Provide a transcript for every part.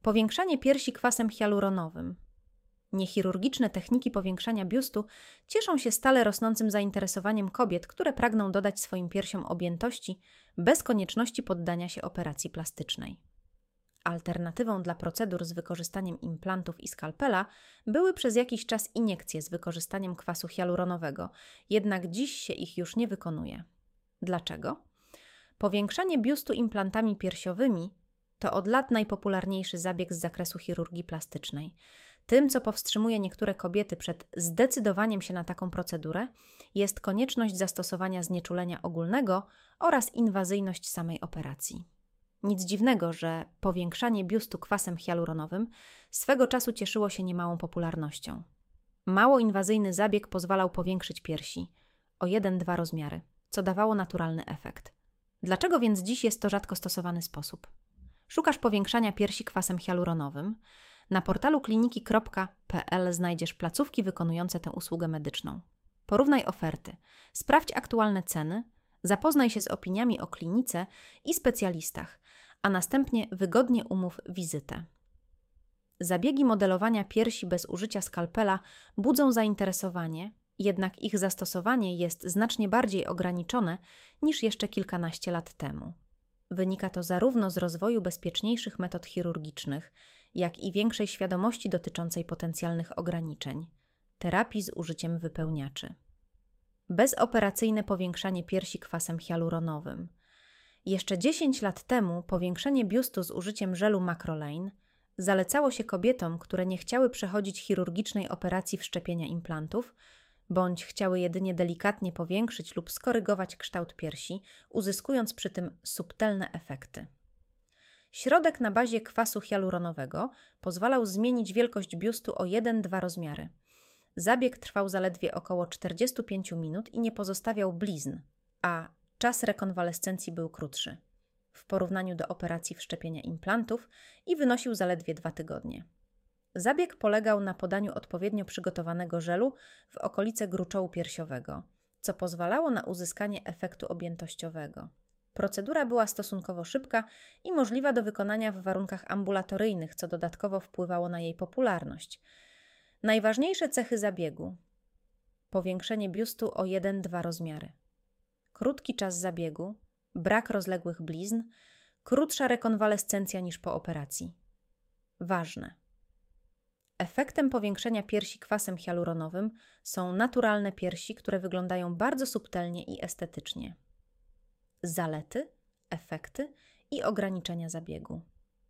Powiększanie piersi kwasem hialuronowym. Niechirurgiczne techniki powiększania biustu cieszą się stale rosnącym zainteresowaniem kobiet, które pragną dodać swoim piersiom objętości bez konieczności poddania się operacji plastycznej. Alternatywą dla procedur z wykorzystaniem implantów i skalpela były przez jakiś czas iniekcje z wykorzystaniem kwasu hialuronowego, jednak dziś się ich już nie wykonuje. Dlaczego? Powiększanie biustu implantami piersiowymi to od lat najpopularniejszy zabieg z zakresu chirurgii plastycznej. Tym, co powstrzymuje niektóre kobiety przed zdecydowaniem się na taką procedurę, jest konieczność zastosowania znieczulenia ogólnego oraz inwazyjność samej operacji. Nic dziwnego, że powiększanie biustu kwasem hialuronowym swego czasu cieszyło się niemałą popularnością. Mało inwazyjny zabieg pozwalał powiększyć piersi o 1-2 rozmiary, co dawało naturalny efekt. Dlaczego więc dziś jest to rzadko stosowany sposób? Szukasz powiększania piersi kwasem hialuronowym? Na portalu kliniki.pl znajdziesz placówki wykonujące tę usługę medyczną. Porównaj oferty, sprawdź aktualne ceny, zapoznaj się z opiniami o klinice i specjalistach, a następnie wygodnie umów wizytę. Zabiegi modelowania piersi bez użycia skalpela budzą zainteresowanie, jednak ich zastosowanie jest znacznie bardziej ograniczone niż jeszcze kilkanaście lat temu. Wynika to zarówno z rozwoju bezpieczniejszych metod chirurgicznych, jak i większej świadomości dotyczącej potencjalnych ograniczeń, terapii z użyciem wypełniaczy. Bezoperacyjne powiększanie piersi kwasem hialuronowym. Jeszcze 10 lat temu powiększenie biustu z użyciem żelu Macrolane zalecało się kobietom, które nie chciały przechodzić chirurgicznej operacji wszczepienia implantów, bądź chciały jedynie delikatnie powiększyć lub skorygować kształt piersi, uzyskując przy tym subtelne efekty. Środek na bazie kwasu hialuronowego pozwalał zmienić wielkość biustu o 1-2 rozmiary. Zabieg trwał zaledwie około 45 minut i nie pozostawiał blizn, a czas rekonwalescencji był krótszy w porównaniu do operacji wszczepienia implantów i wynosił zaledwie 2 tygodnie. Zabieg polegał na podaniu odpowiednio przygotowanego żelu w okolice gruczołu piersiowego, co pozwalało na uzyskanie efektu objętościowego. Procedura była stosunkowo szybka i możliwa do wykonania w warunkach ambulatoryjnych, co dodatkowo wpływało na jej popularność. Najważniejsze cechy zabiegu: powiększenie biustu o 1-2 rozmiary, krótki czas zabiegu, brak rozległych blizn, krótsza rekonwalescencja niż po operacji. Ważne. Efektem powiększenia piersi kwasem hialuronowym są naturalne piersi, które wyglądają bardzo subtelnie i estetycznie. Zalety, efekty i ograniczenia zabiegu.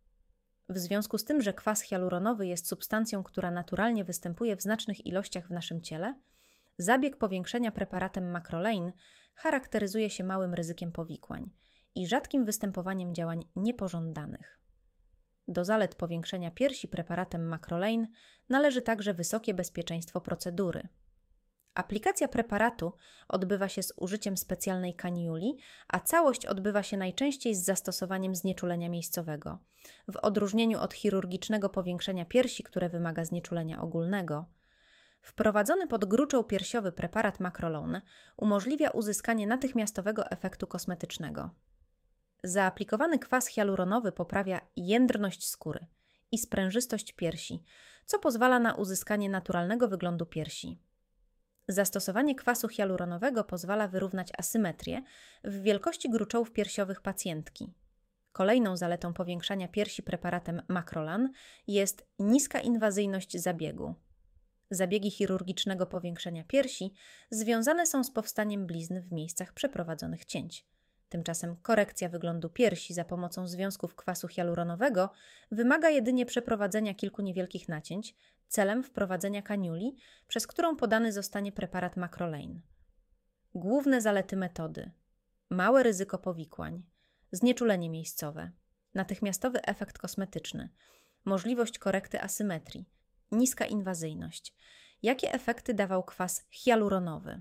W związku z tym, że kwas hialuronowy jest substancją, która naturalnie występuje w znacznych ilościach w naszym ciele, zabieg powiększenia preparatem Macrolane charakteryzuje się małym ryzykiem powikłań i rzadkim występowaniem działań niepożądanych. Do zalet powiększenia piersi preparatem Macrolane należy także wysokie bezpieczeństwo procedury. Aplikacja preparatu odbywa się z użyciem specjalnej kaniuli, a całość odbywa się najczęściej z zastosowaniem znieczulenia miejscowego. W odróżnieniu od chirurgicznego powiększenia piersi, które wymaga znieczulenia ogólnego, wprowadzony pod gruczoł piersiowy preparat Macrolane umożliwia uzyskanie natychmiastowego efektu kosmetycznego. Zaaplikowany kwas hialuronowy poprawia jędrność skóry i sprężystość piersi, co pozwala na uzyskanie naturalnego wyglądu piersi. Zastosowanie kwasu hialuronowego pozwala wyrównać asymetrię w wielkości gruczołów piersiowych pacjentki. Kolejną zaletą powiększania piersi preparatem Macrolane jest niska inwazyjność zabiegu. Zabiegi chirurgicznego powiększenia piersi związane są z powstaniem blizn w miejscach przeprowadzonych cięć. Tymczasem korekcja wyglądu piersi za pomocą związków kwasu hialuronowego wymaga jedynie przeprowadzenia kilku niewielkich nacięć celem wprowadzenia kaniuli, przez którą podany zostanie preparat Macrolane. Główne zalety metody: małe ryzyko powikłań, znieczulenie miejscowe, natychmiastowy efekt kosmetyczny, możliwość korekty asymetrii, niska inwazyjność. Jakie efekty dawał kwas hialuronowy?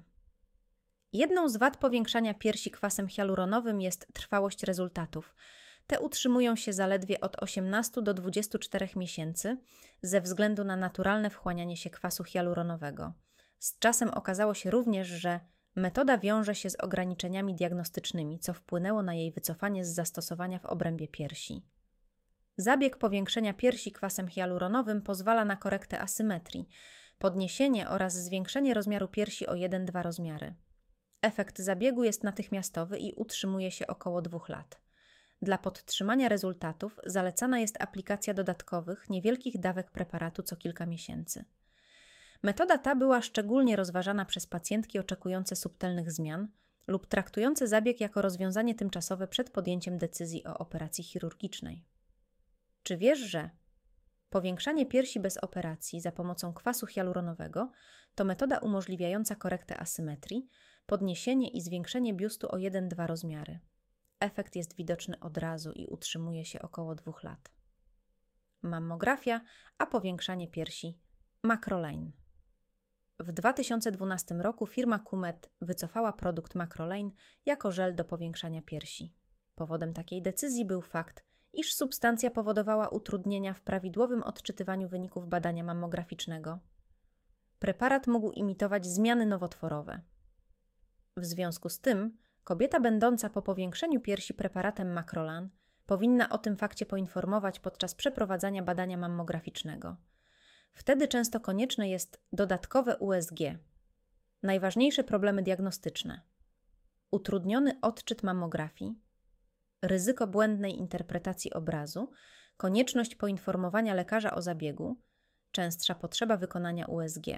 Jedną z wad powiększania piersi kwasem hialuronowym jest trwałość rezultatów. Te utrzymują się zaledwie od 18 do 24 miesięcy ze względu na naturalne wchłanianie się kwasu hialuronowego. Z czasem okazało się również, że metoda wiąże się z ograniczeniami diagnostycznymi, co wpłynęło na jej wycofanie z zastosowania w obrębie piersi. Zabieg powiększenia piersi kwasem hialuronowym pozwala na korektę asymetrii, podniesienie oraz zwiększenie rozmiaru piersi o 1-2 rozmiary. Efekt zabiegu jest natychmiastowy i utrzymuje się około 2 lat. Dla podtrzymania rezultatów zalecana jest aplikacja dodatkowych, niewielkich dawek preparatu co kilka miesięcy. Metoda ta była szczególnie rozważana przez pacjentki oczekujące subtelnych zmian lub traktujące zabieg jako rozwiązanie tymczasowe przed podjęciem decyzji o operacji chirurgicznej. Czy wiesz, że powiększanie piersi bez operacji za pomocą kwasu hialuronowego to metoda umożliwiająca korektę asymetrii, podniesienie i zwiększenie biustu o 1-2 rozmiary. Efekt jest widoczny od razu i utrzymuje się około 2 lat. Mammografia, a powiększanie piersi Macrolane. W 2012 roku firma Cumet wycofała produkt Macrolane jako żel do powiększania piersi. Powodem takiej decyzji był fakt, iż substancja powodowała utrudnienia w prawidłowym odczytywaniu wyników badania mammograficznego. Preparat mógł imitować zmiany nowotworowe. W związku z tym kobieta będąca po powiększeniu piersi preparatem Macrolane powinna o tym fakcie poinformować podczas przeprowadzania badania mammograficznego. Wtedy często konieczne jest dodatkowe USG. Najważniejsze problemy diagnostyczne: utrudniony odczyt mammografii, ryzyko błędnej interpretacji obrazu, konieczność poinformowania lekarza o zabiegu, częstsza potrzeba wykonania USG.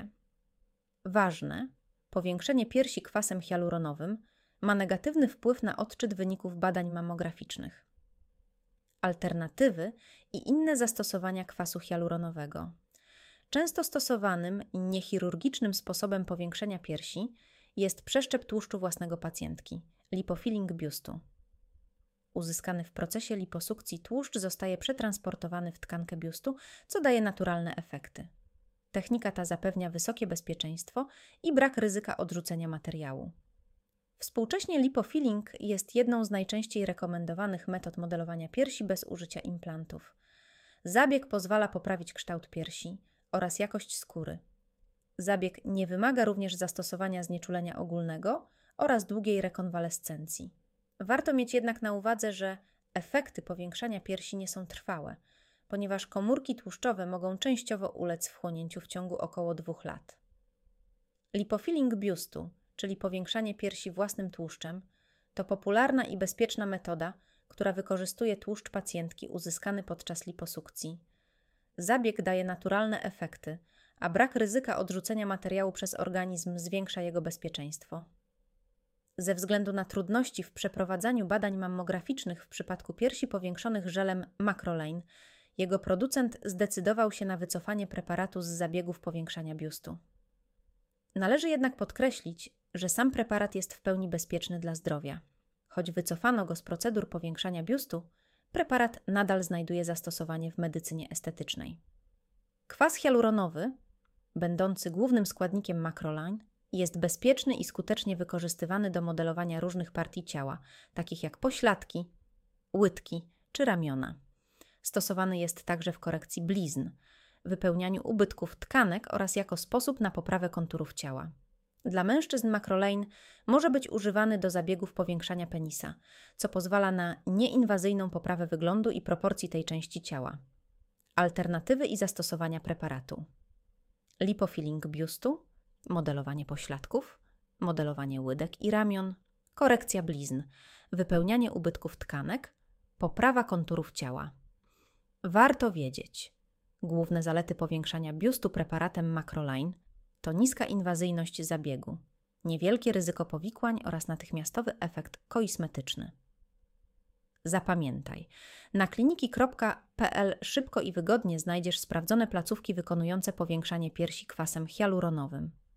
Ważne, powiększenie piersi kwasem hialuronowym ma negatywny wpływ na odczyt wyników badań mammograficznych. Alternatywy i inne zastosowania kwasu hialuronowego. Często stosowanym i niechirurgicznym sposobem powiększenia piersi jest przeszczep tłuszczu własnego pacjentki, lipofilling biustu. Uzyskany w procesie liposukcji tłuszcz zostaje przetransportowany w tkankę biustu, co daje naturalne efekty. Technika ta zapewnia wysokie bezpieczeństwo i brak ryzyka odrzucenia materiału. Współcześnie lipofilling jest jedną z najczęściej rekomendowanych metod modelowania piersi bez użycia implantów. Zabieg pozwala poprawić kształt piersi oraz jakość skóry. Zabieg nie wymaga również zastosowania znieczulenia ogólnego oraz długiej rekonwalescencji. Warto mieć jednak na uwadze, że efekty powiększania piersi nie są trwałe, ponieważ komórki tłuszczowe mogą częściowo ulec wchłonięciu w ciągu około 2 lat. Lipofilling biustu, czyli powiększanie piersi własnym tłuszczem, to popularna i bezpieczna metoda, która wykorzystuje tłuszcz pacjentki uzyskany podczas liposukcji. Zabieg daje naturalne efekty, a brak ryzyka odrzucenia materiału przez organizm zwiększa jego bezpieczeństwo. Ze względu na trudności w przeprowadzaniu badań mammograficznych w przypadku piersi powiększonych żelem Macrolane, jego producent zdecydował się na wycofanie preparatu z zabiegów powiększania biustu. Należy jednak podkreślić, że sam preparat jest w pełni bezpieczny dla zdrowia. Choć wycofano go z procedur powiększania biustu, preparat nadal znajduje zastosowanie w medycynie estetycznej. Kwas hialuronowy, będący głównym składnikiem Macrolane, jest bezpieczny i skutecznie wykorzystywany do modelowania różnych partii ciała, takich jak pośladki, łydki czy ramiona. Stosowany jest także w korekcji blizn, wypełnianiu ubytków tkanek oraz jako sposób na poprawę konturów ciała. Dla mężczyzn Macrolane może być używany do zabiegów powiększania penisa, co pozwala na nieinwazyjną poprawę wyglądu i proporcji tej części ciała. Alternatywy i zastosowania preparatu: lipofilling biustu, modelowanie pośladków, modelowanie łydek i ramion, korekcja blizn, wypełnianie ubytków tkanek, poprawa konturów ciała. Warto wiedzieć: główne zalety powiększania biustu preparatem Macrolane to niska inwazyjność zabiegu, niewielkie ryzyko powikłań oraz natychmiastowy efekt koismetyczny. Zapamiętaj, na kliniki.pl szybko i wygodnie znajdziesz sprawdzone placówki wykonujące powiększanie piersi kwasem hialuronowym.